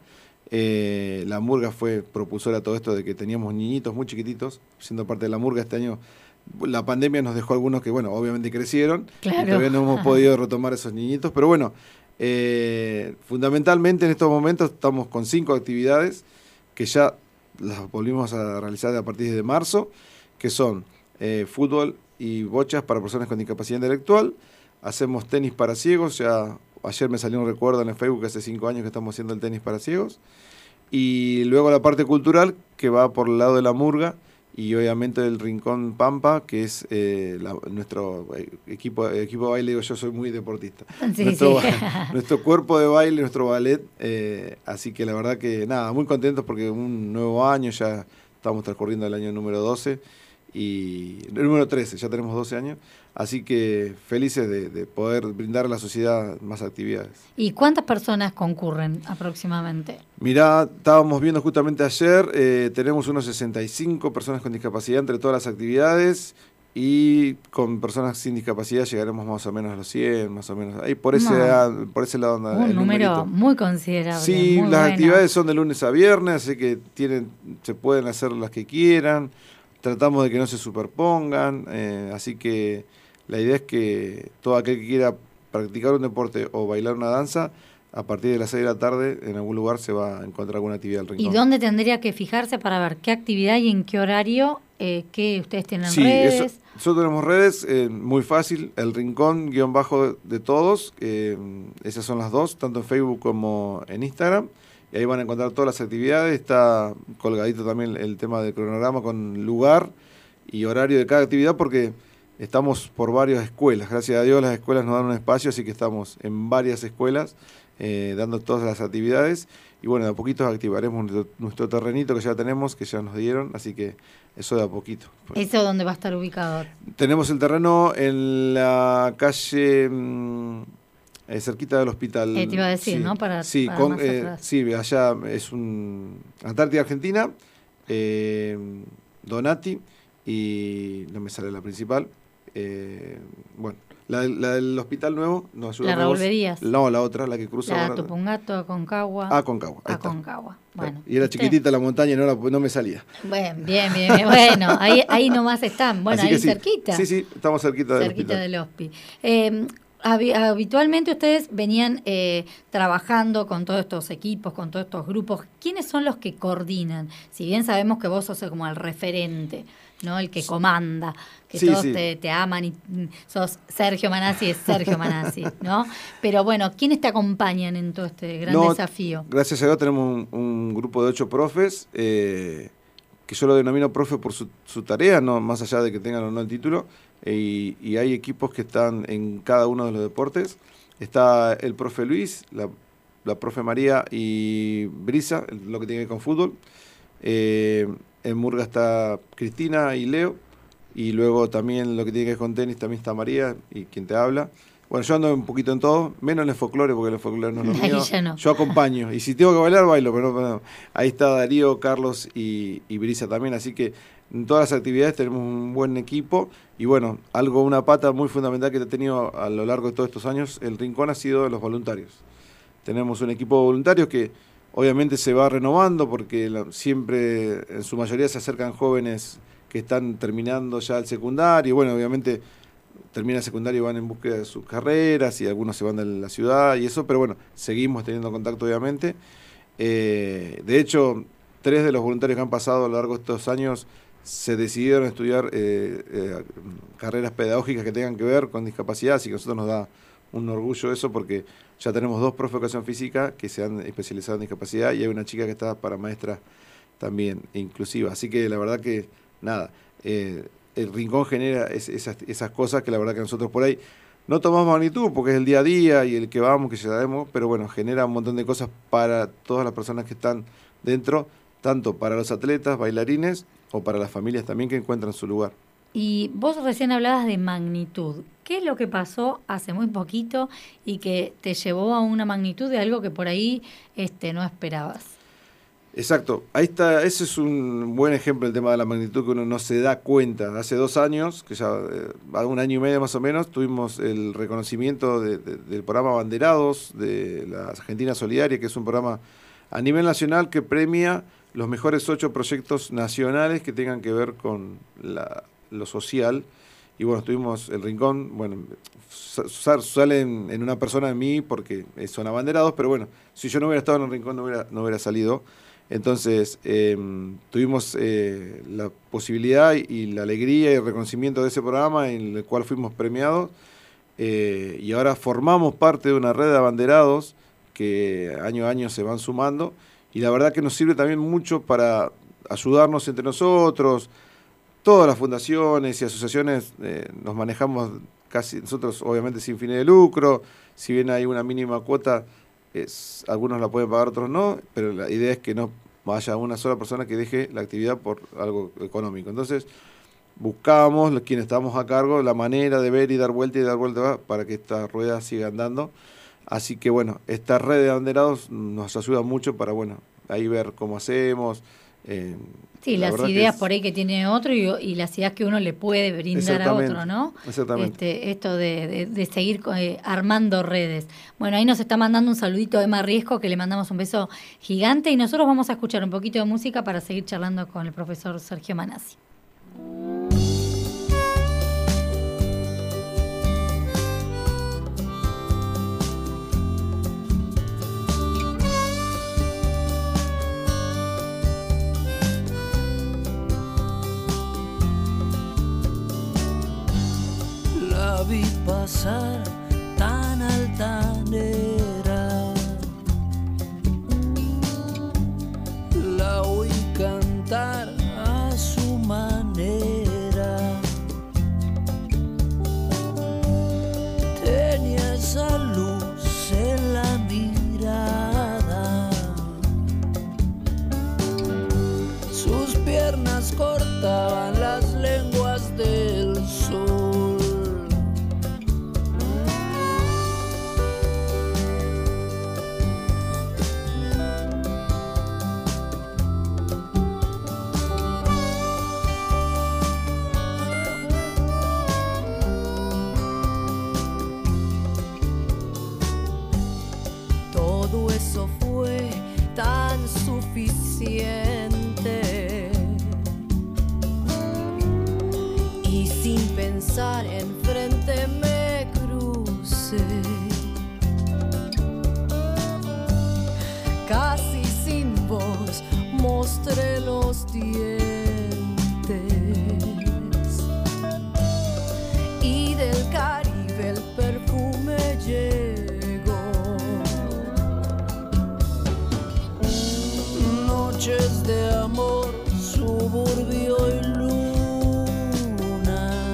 S10: La murga fue propulsora de todo esto de que teníamos niñitos muy chiquititos, siendo parte de la murga este año. La pandemia nos dejó algunos que, bueno, obviamente crecieron, claro, y todavía no hemos podido retomar esos niñitos, pero bueno, fundamentalmente en estos momentos estamos con 5 actividades que ya las volvimos a realizar a partir de marzo, que son fútbol y bochas para personas con discapacidad intelectual, hacemos tenis para ciegos, ya ayer me salió un recuerdo en el Facebook, hace 5 años que estamos haciendo el tenis para ciegos, y luego la parte cultural que va por el lado de la murga, y obviamente el Rincón Pampa, que es nuestro equipo de baile. Digo, yo soy muy deportista.
S7: Sí,
S10: nuestro cuerpo de baile, nuestro ballet, así que la verdad que nada, muy contentos porque un nuevo año, ya estamos transcurriendo el año número 12 y el número 13, ya tenemos 12 años, así que felices de poder brindar a la sociedad más actividades.
S7: ¿Y cuántas personas concurren aproximadamente?
S10: Mirá, estábamos viendo justamente ayer, tenemos unos 65 personas con discapacidad entre todas las actividades, y con personas sin discapacidad llegaremos más o menos a los 100, más o menos. Ahí por ese lado anda
S7: un
S10: el
S7: número
S10: numerito.
S7: muy considerable.
S10: Sí,
S7: muy
S10: las
S7: bueno.
S10: actividades son de lunes a viernes, así que se pueden hacer las que quieran. Tratamos de que no se superpongan, así que la idea es que todo aquel que quiera practicar un deporte o bailar una danza, a partir de las 6 de la tarde en algún lugar se va a encontrar alguna actividad del Rincón.
S7: ¿Y dónde tendría que fijarse para ver qué actividad y en qué horario que ustedes tienen
S10: Sí,
S7: redes?
S10: nosotros tenemos redes, muy fácil, el Rincón _de todos, esas son las dos, tanto en Facebook como en Instagram. Y ahí van a encontrar todas las actividades, está colgadito también el tema del cronograma con lugar y horario de cada actividad, porque estamos por varias escuelas. Gracias a Dios las escuelas nos dan un espacio, así que estamos en varias escuelas dando todas las actividades. Y bueno, de a poquito activaremos nuestro terrenito que ya tenemos, que ya nos dieron, así que eso de a poquito.
S7: ¿Eso dónde va a estar ubicado?
S10: Tenemos el terreno en la calle... cerquita del hospital.
S7: Te iba a decir,
S10: sí,
S7: ¿no? Para
S10: más atrás. Sí, allá es Antártida Argentina, Donati, y no me sale la principal. Bueno, la del hospital nuevo nos ayuda.
S7: ¿La Revolverías?
S10: No, la otra, la que cruza.
S7: La Tupungato, Aconcagua.
S10: Aconcagua.
S7: Aconcagua. Bueno,
S10: y era chiquitita la montaña y no me salía.
S7: Bien. Bueno, ahí nomás están. Bueno, ahí
S10: sí,
S7: cerquita.
S10: Sí, estamos cerquita
S7: del hospi. Habitualmente ustedes venían trabajando con todos estos equipos, con todos estos grupos. ¿Quiénes son los que coordinan? Si bien sabemos que vos sos como el referente, ¿no? El que comanda, que todos te aman y sos Sergio Manassi, es Sergio Manassi, ¿no? Pero bueno, ¿quiénes te acompañan en todo este gran desafío?
S10: Gracias a Dios tenemos un grupo de 8 profes, que yo lo denomino profe por su tarea, no más allá de que tengan o no el título. Y hay equipos que están en cada uno de los deportes. Está el profe Luis, la profe María y Brisa, lo que tiene que ver con fútbol. En Murga está Cristina y Leo. Y luego también lo que tiene que ver con tenis también está María y quien te habla. Bueno, yo ando un poquito en todo, menos en el folclore, porque el folclore no es lo mío.
S7: Ya no.
S10: Yo acompaño. Y si tengo que bailar, bailo. Pero no. Ahí está Darío, Carlos y Brisa también. Así que en todas las actividades tenemos un buen equipo. Y bueno, una pata muy fundamental que he tenido a lo largo de todos estos años, el Rincón, ha sido los voluntarios. Tenemos un equipo de voluntarios que obviamente se va renovando, porque siempre, en su mayoría, se acercan jóvenes que están terminando ya el secundario. Bueno, obviamente terminan el secundario y van en búsqueda de sus carreras, y algunos se van de la ciudad y eso, pero bueno, seguimos teniendo contacto, obviamente. De hecho, 3 de los voluntarios que han pasado a lo largo de estos años se decidieron a estudiar carreras pedagógicas que tengan que ver con discapacidad, así que a nosotros nos da un orgullo eso, porque ya tenemos 2 profes de educación física que se han especializado en discapacidad, y hay una chica que está para maestra también inclusiva, así que la verdad que nada, el Rincón genera esas cosas que la verdad que nosotros por ahí no tomamos magnitud, porque es el día a día y el que vamos, que ya sabemos, pero bueno, genera un montón de cosas para todas las personas que están dentro, tanto para los atletas, bailarines, o para las familias también que encuentran su lugar.
S7: Y vos recién hablabas de magnitud. ¿Qué es lo que pasó hace muy poquito y que te llevó a una magnitud de algo que por ahí no esperabas?
S10: Exacto, ahí está, ese es un buen ejemplo, el tema de la magnitud, que uno no se da cuenta. Hace 2 años, que ya un año y medio más o menos, tuvimos el reconocimiento del programa Banderados de la Argentina Solidaria, que es un programa a nivel nacional que premia los mejores 8 proyectos nacionales que tengan que ver con lo social. Y bueno, tuvimos el Rincón, bueno, salen en una persona de mí porque son abanderados, pero bueno, si yo no hubiera estado en el Rincón no hubiera salido. Entonces tuvimos la posibilidad y la alegría y el reconocimiento de ese programa, en el cual fuimos premiados, y ahora formamos parte de una red de abanderados que año a año se van sumando, y la verdad que nos sirve también mucho para ayudarnos entre nosotros, todas las fundaciones y asociaciones nos manejamos casi, nosotros obviamente sin fines de lucro, si bien hay una mínima cuota, algunos la pueden pagar, otros no, pero la idea es que no haya una sola persona que deje la actividad por algo económico. Entonces, buscamos, quienes estamos a cargo, la manera de ver y dar vuelta para que esta rueda siga andando. Así que bueno, esta red de abanderados nos ayuda mucho para, bueno, ahí ver cómo hacemos.
S7: Sí, las ideas por ahí que tiene otro y las ideas que uno le puede brindar a otro, ¿no?
S10: Exactamente.
S7: Esto de seguir armando redes. Bueno, ahí nos está mandando un saludito a Emma Riesco, que le mandamos un beso gigante, y nosotros vamos a escuchar un poquito de música para seguir charlando con el profesor Sergio Manassi.
S11: La vi pasar tan altanera, la oí cantar a su manera, tenía esa luz en la mirada, sus piernas cortaban las lenguas del sol. Tan suficiente, y sin pensar enfrente me crucé, casi sin voz mostré los dientes, y del Caribe el perfume llegó. Noches de amor, suburbio y luna,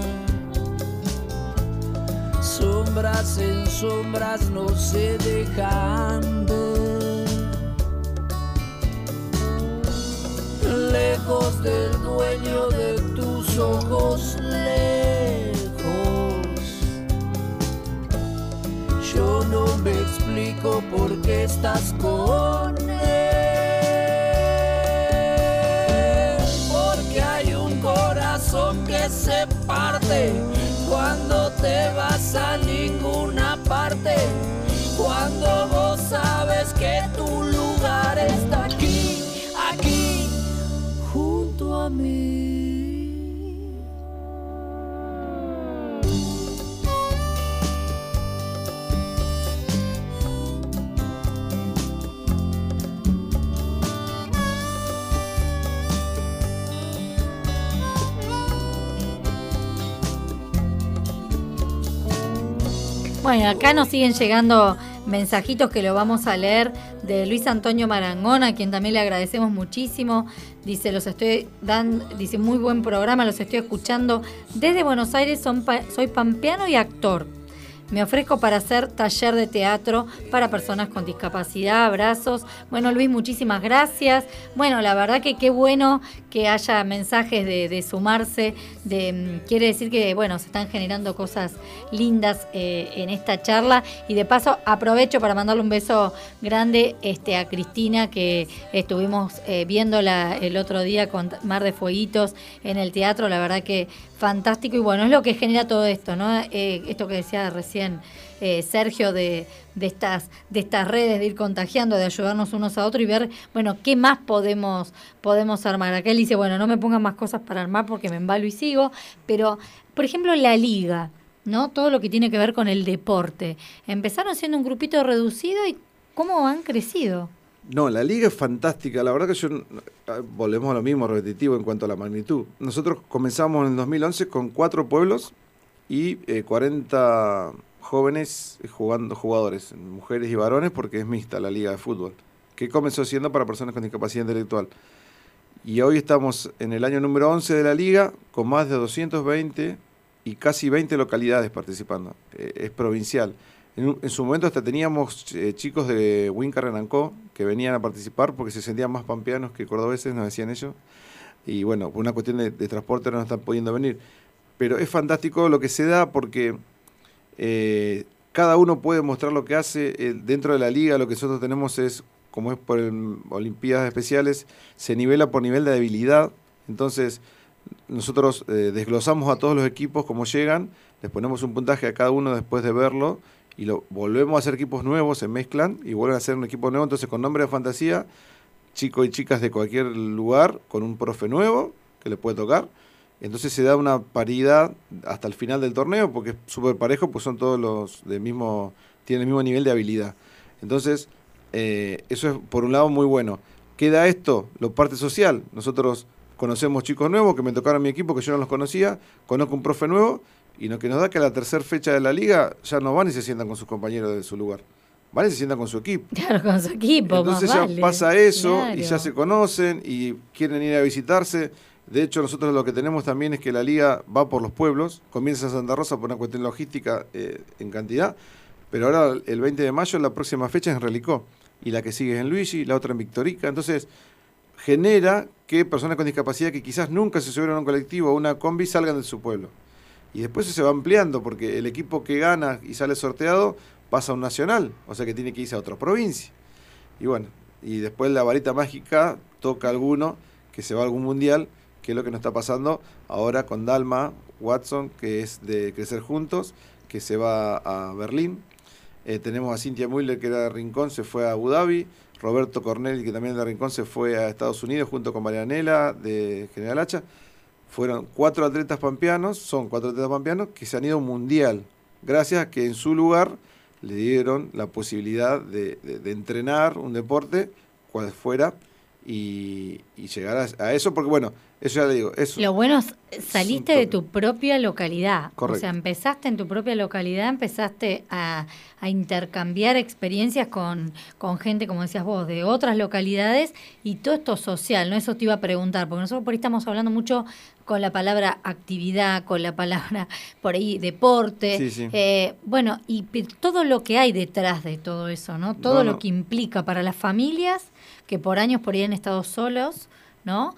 S11: sombras en sombras no se dejan ver, lejos del dueño de tus ojos, lejos. Yo no me explico por qué estás con él. Que se parte cuando te vas a ninguna parte, cuando vos sabes que tu lugar está aquí, aquí, junto a mí.
S7: Bueno, acá nos siguen llegando mensajitos que lo vamos a leer de Luis Antonio Marangón, a quien también le agradecemos muchísimo. Dice, dice, muy buen programa, los estoy escuchando desde Buenos Aires, soy pampeano y actor. Me ofrezco para hacer taller de teatro para personas con discapacidad. Abrazos. Bueno, Luis, muchísimas gracias. Bueno, la verdad que qué bueno que haya mensajes de sumarse. Quiere decir que, bueno, se están generando cosas lindas en esta charla. Y de paso aprovecho para mandarle un beso grande a Cristina, que estuvimos viéndola el otro día con Mar de Fueguitos en el teatro. La verdad que fantástico, y bueno, es lo que genera todo esto, ¿no? Esto que decía recién Sergio de estas redes, de ir contagiando, de ayudarnos unos a otros y ver, bueno, qué más podemos armar. Acá él dice, bueno, no me pongan más cosas para armar porque me embalo y sigo, pero, por ejemplo, la liga, ¿no? Todo lo que tiene que ver con el deporte. Empezaron siendo un grupito reducido y cómo han crecido.
S10: No, la liga es fantástica. La verdad que volvemos a lo mismo, repetitivo en cuanto a la magnitud. Nosotros comenzamos en el 2011 con 4 pueblos y 40 jóvenes jugadores, mujeres y varones, porque es mixta la liga de fútbol, que comenzó siendo para personas con discapacidad intelectual. y hoy estamos en el año número 11 de la liga, con más de 220 y casi 20 localidades participando. Es provincial. En su momento hasta teníamos chicos de Wincar Renancó que venían a participar porque se sentían más pampeanos que cordobeses, nos decían ellos. Y bueno, por una cuestión de transporte no están pudiendo venir. Pero es fantástico lo que se da porque cada uno puede mostrar lo que hace. Dentro de la liga lo que nosotros tenemos es, como es por Olimpiadas Especiales, se nivela por nivel de habilidad. Entonces nosotros desglosamos a todos los equipos como llegan, les ponemos un puntaje a cada uno después de verlo, y lo volvemos a hacer equipos nuevos, se mezclan y vuelven a hacer un equipo nuevo, entonces con nombre de fantasía, chicos y chicas de cualquier lugar, con un profe nuevo que le puede tocar, entonces se da una paridad hasta el final del torneo, porque es súper parejo, pues son todos los del mismo, tienen el mismo nivel de habilidad. Entonces, eso es por un lado muy bueno. Queda esto, lo parte social, nosotros conocemos chicos nuevos que me tocaron en mi equipo, que yo no los conocía, conozco un profe nuevo, y lo que nos da que a la tercera fecha de la liga ya no van y se sientan con sus compañeros de su lugar. Van y se sientan con su equipo.
S7: Claro, con su equipo.
S10: Entonces
S7: más
S10: ya
S7: vale.
S10: pasa eso,
S7: Claro.
S10: y ya se conocen y quieren ir a visitarse. De hecho, nosotros lo que tenemos también es que la liga va por los pueblos. Comienza en Santa Rosa por una cuestión logística en cantidad. Pero ahora el 20 de mayo la próxima fecha es en Relicó. Y la que sigue es en Luigi, la otra en Victorica. Entonces genera que personas con discapacidad que quizás nunca se subieron a un colectivo o una combi salgan de su pueblo. Y después eso se va ampliando porque el equipo que gana y sale sorteado pasa a un nacional, o sea que tiene que irse a otra provincia. Y bueno, y después la varita mágica toca a alguno que se va a algún mundial, que es lo que nos está pasando ahora con Dalma Watson, que es de Crecer Juntos, que se va a Berlín. Tenemos a Cintia Müller, que era de Rincón, se fue a Abu Dhabi. Roberto Corneli, que también es de Rincón, se fue a Estados Unidos junto con Marianela de General Hacha. Fueron 4 atletas pampeanos, que se han ido a un mundial, gracias a que en su lugar le dieron la posibilidad de entrenar un deporte, cual fuera, y llegar a eso, porque bueno, eso ya le digo.
S7: Lo bueno es, saliste de tu propia localidad.
S10: Correcto.
S7: O sea, empezaste en tu propia localidad, empezaste a intercambiar experiencias con gente, como decías vos, de otras localidades, y todo esto social, ¿no? Eso te iba a preguntar, porque nosotros por ahí estamos hablando mucho con la palabra actividad, con la palabra por ahí deporte,
S10: Sí, sí.
S7: Bueno, y todo lo que hay detrás de todo eso, ¿no? Todo lo que implica para las familias que por años por ahí han estado solos, ¿no?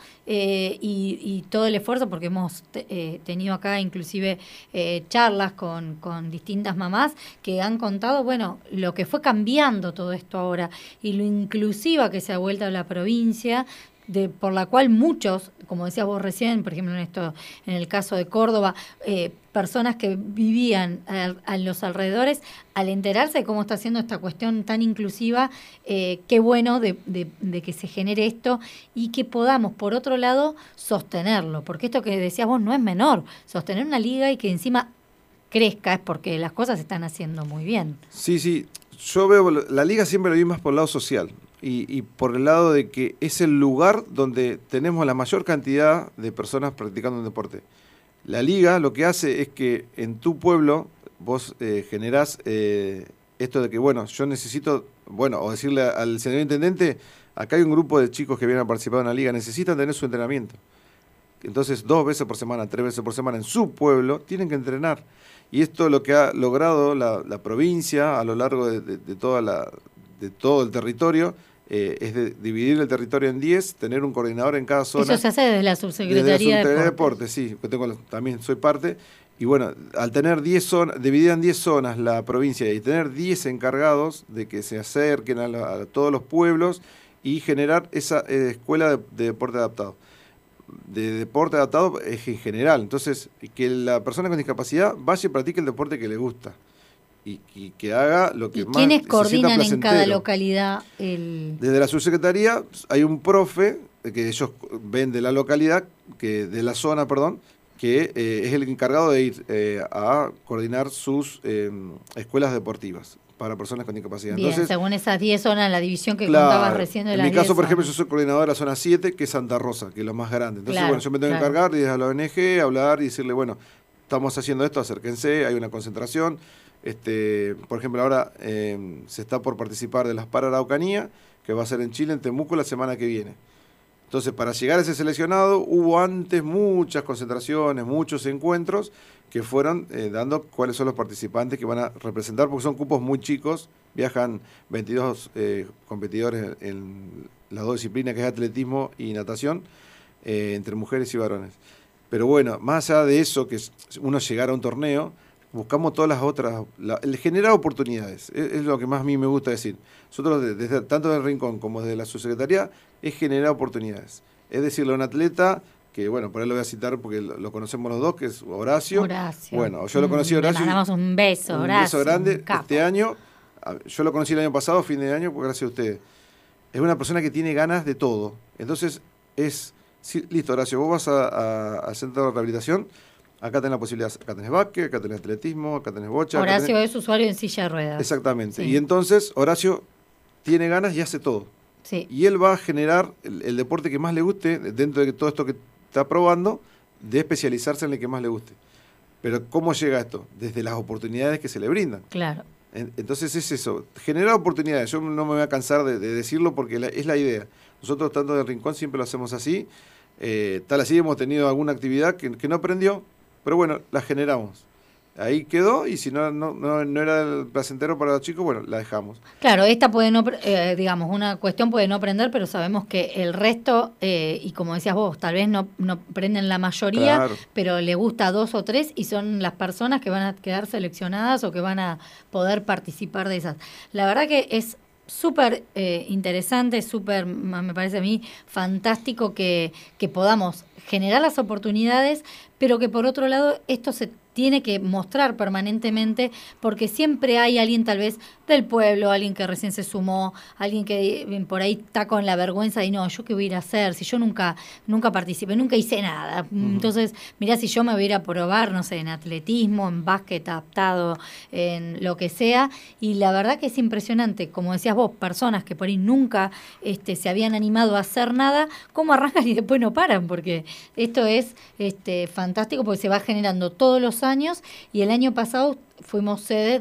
S7: Y todo el esfuerzo, porque hemos tenido acá inclusive charlas con distintas mamás que han contado, bueno, lo que fue cambiando todo esto ahora y lo inclusiva que se ha vuelto a la provincia, por la cual muchos, como decías vos recién, por ejemplo en el caso de Córdoba, personas que vivían a los alrededores, al enterarse de cómo está haciendo esta cuestión tan inclusiva, qué bueno de que se genere esto y que podamos, por otro lado, sostenerlo, porque esto que decías vos no es menor, sostener una liga y que encima crezca es porque las cosas se están haciendo muy bien.
S10: Sí, yo veo, la liga siempre lo vi más por el lado social. Y por el lado de que es el lugar donde tenemos la mayor cantidad de personas practicando un deporte. La liga lo que hace es que en tu pueblo vos generás esto de que, bueno, yo necesito, o decirle al señor intendente, acá hay un grupo de chicos que vienen a participar en la liga, necesitan tener su entrenamiento. Entonces 2 veces por semana, 3 veces por semana en su pueblo tienen que entrenar. Y esto es lo que ha logrado la provincia a lo largo de todo el territorio, es de dividir el territorio en 10, tener un coordinador en cada zona.
S7: Eso se hace desde la Subsecretaría de
S10: Deportes, sí, que también soy parte. Y bueno, al tener 10 zonas, dividida en 10 zonas la provincia y tener 10 encargados de que se acerquen a todos los pueblos y generar esa escuela de deporte adaptado. De deporte adaptado es en general. Entonces, que la persona con discapacidad vaya y practique el deporte que le gusta. Y que haga lo que
S7: ¿Y
S10: más
S7: quiénes
S10: se
S7: coordinan
S10: sienta
S7: en cada
S10: placentero.
S7: localidad?
S10: Desde la subsecretaría hay un profe que ellos ven de la localidad, de la zona, que es el encargado de ir a coordinar sus escuelas deportivas para personas con discapacidad.
S7: Bien,
S10: entonces,
S7: según esas 10 zonas, la división que
S10: claro,
S7: contabas recién de
S10: en
S7: las
S10: mi caso,
S7: 10
S10: por ejemplo, yo
S7: zonas.
S10: soy coordinador de la zona 7, que es Santa Rosa, que es lo más grande. Entonces,
S7: Claro,
S10: yo me tengo que encargar de ir a la ONG, hablar y decirle, bueno, estamos haciendo esto, acérquense, hay una concentración. Por ejemplo, ahora se está por participar de las Pararaucanía, que va a ser en Chile, en Temuco, la semana que viene. Entonces, para llegar a ese seleccionado, hubo antes muchas concentraciones, muchos encuentros que fueron dando cuáles son los participantes que van a representar, porque son cupos muy chicos, viajan 22 competidores en las dos disciplinas, que es atletismo y natación, entre mujeres y varones. Pero bueno, más allá de eso, que uno llegara a un torneo, buscamos todas las otras, el generar oportunidades, es lo que más a mí me gusta decir. Nosotros, desde, tanto del Rincón como desde la subsecretaría, es generar oportunidades. Es decirle a un atleta, que bueno, por ahí lo voy a citar porque lo conocemos los dos, que es Horacio. Bueno, yo lo conocí a Horacio.
S7: Le mandamos un beso, Horacio.
S10: Un beso grande. Este año, yo lo conocí el año pasado, fin de año, gracias a ustedes. Es una persona que tiene ganas de todo. Entonces, sí, listo, Horacio, vos vas al centro de rehabilitación. Acá tenés la posibilidad, acá tenés básquet, acá tenés atletismo, acá tenés bocha.
S7: Horacio es usuario en silla de ruedas.
S10: Exactamente.
S7: Sí.
S10: Y entonces Horacio tiene ganas y hace todo.
S7: Sí.
S10: Y él va a generar el deporte que más le guste, dentro de todo esto que está probando, de especializarse en el que más le guste. Pero ¿cómo llega a esto? Desde las oportunidades que se le brindan.
S7: Claro.
S10: Entonces es eso, generar oportunidades. Yo no me voy a cansar de decirlo porque es la idea. Nosotros, tanto del Rincón, siempre lo hacemos así. Tal así hemos tenido alguna actividad que no aprendió, pero bueno, la generamos. Ahí quedó, y si no era el placentero para los chicos, bueno, la dejamos.
S7: Claro, esta puede no, digamos, una cuestión puede no aprender, pero sabemos que el resto, y como decías vos, tal vez no aprenden la mayoría, claro, pero le gusta a 2 o 3 y son las personas que van a quedar seleccionadas o que van a poder participar de esas. La verdad que es súper interesante, súper, me parece a mí, fantástico que podamos generar las oportunidades, pero que por otro lado esto se tiene que mostrar permanentemente, porque siempre hay alguien tal vez del pueblo, alguien que recién se sumó, alguien que por ahí está con la vergüenza y no, ¿yo qué voy a ir a hacer? Si yo nunca participé, nunca hice nada. Entonces, mirá, si yo me voy a ir a probar, no sé, en atletismo, en básquet adaptado, en lo que sea, y la verdad que es impresionante, como decías vos, personas que por ahí nunca se habían animado a hacer nada, cómo arrancan y después no paran, porque esto es fantástico, porque se va generando todos los años, y el año pasado fuimos sede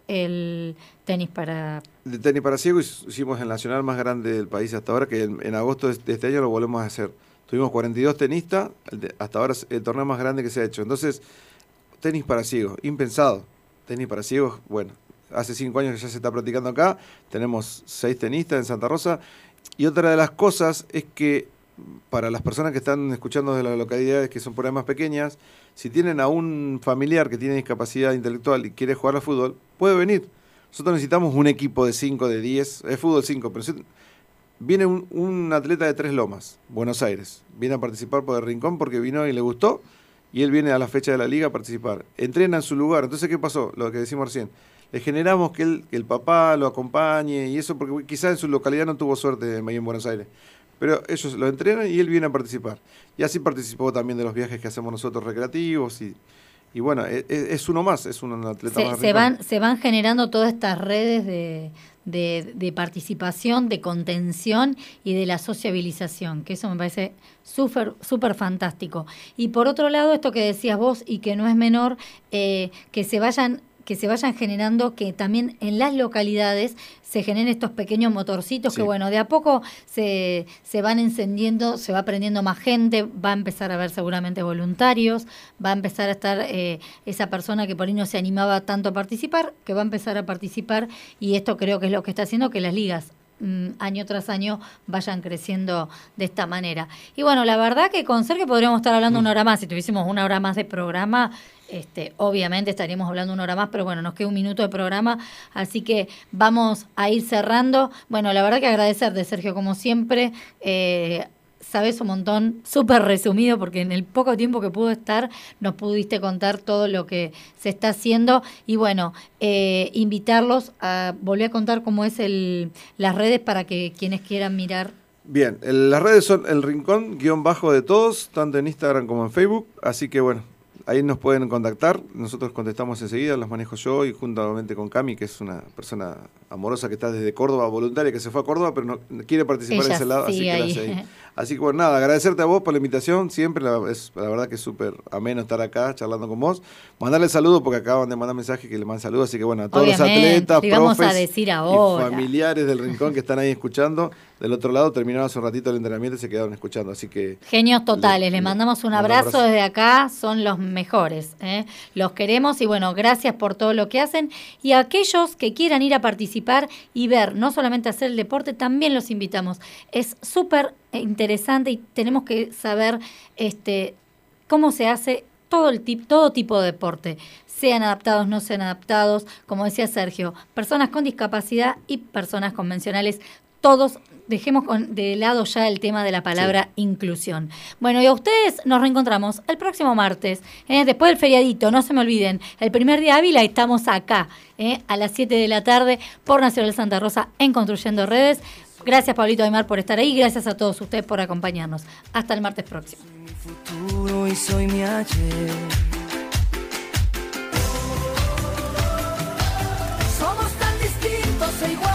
S7: de tenis para
S10: ciegos. Hicimos el nacional más grande del país hasta ahora, que en agosto de este año lo volvemos a hacer. Tuvimos 42 tenistas, hasta ahora es el torneo más grande que se ha hecho. Entonces, tenis para ciegos, impensado. Tenis para ciegos, bueno, hace 5 años que ya se está practicando acá, tenemos 6 tenistas en Santa Rosa, y otra de las cosas es que para las personas que están escuchando de las localidades que son por ahí más pequeñas, si tienen a un familiar que tiene discapacidad intelectual y quiere jugar al fútbol, puede venir. Nosotros necesitamos un equipo de 5, de 10, es fútbol 5, pero viene un atleta de Tres Lomas, Buenos Aires, viene a participar por el Rincón porque vino y le gustó, y él viene a la fecha de la liga a participar. Entrena en su lugar. Entonces, ¿qué pasó? Lo que decimos recién. Le generamos que el papá lo acompañe y eso, porque quizás en su localidad no tuvo suerte ahí en Buenos Aires. Pero ellos lo entrenan y él viene a participar. Y así participó también de los viajes que hacemos nosotros recreativos. Y bueno, es uno más, es un atleta más.
S7: Se van generando todas estas redes de participación, de contención y de la sociabilización, que eso me parece súper fantástico. Y por otro lado, esto que decías vos y que no es menor, que se vayan generando, que también en las localidades se generen estos pequeños motorcitos, sí, que bueno, de a poco se van encendiendo, se va aprendiendo más gente, va a empezar a haber seguramente voluntarios, va a empezar a estar esa persona que por ahí no se animaba tanto a participar, que va a empezar a participar, y esto creo que es lo que está haciendo que las ligas año tras año vayan creciendo de esta manera. Y bueno, la verdad que con Sergio podríamos estar hablando una hora más. Si tuviésemos una hora más de programa, obviamente estaríamos hablando una hora más, pero bueno, nos queda un minuto de programa, así que vamos a ir cerrando. Bueno, la verdad que agradecerte, Sergio, como siempre. Sabes un montón, súper resumido, porque en el poco tiempo que pudo estar nos pudiste contar todo lo que se está haciendo. Y bueno, invitarlos a volver a contar cómo es las redes para que quienes quieran mirar.
S10: Bien, las redes son el Rincón_ de todos, tanto en Instagram como en Facebook, así que bueno, ahí nos pueden contactar, nosotros contestamos enseguida, las manejo yo y juntamente con Cami, que es una persona amorosa que está desde Córdoba, voluntaria, que se fue a Córdoba, pero no quiere participar de ese lado, así que la hace ahí. Así que bueno, nada, agradecerte a vos por la invitación, siempre, la verdad que es súper ameno estar acá charlando con vos. Mandarle saludos porque acaban de mandar mensajes que le mandan saludos, así que bueno, a todos los atletas, profes y familiares del Rincón que están ahí escuchando. Del otro lado terminaron hace un ratito el entrenamiento y se quedaron escuchando, así que...
S7: Genios totales, les mandamos un abrazo desde acá, son los mejores, los queremos y bueno, gracias por todo lo que hacen y a aquellos que quieran ir a participar y ver, no solamente hacer el deporte, también los invitamos. Es súper interesante y tenemos que saber cómo se hace todo tipo de deporte, sean adaptados, no sean adaptados, como decía Sergio, personas con discapacidad y personas convencionales, todos. Dejemos de lado ya el tema de la palabra inclusión. Bueno, y a ustedes nos reencontramos el próximo martes, después del feriadito, no se me olviden, el primer día Ávila estamos acá, a las 7 de la tarde por Nacional Santa Rosa en Construyendo Redes. Gracias, Pablito Aymar, por estar ahí, gracias a todos ustedes por acompañarnos. Hasta el martes próximo.
S11: Soy mi futuro y soy mi ayer.
S1: Somos tan distintos e iguales.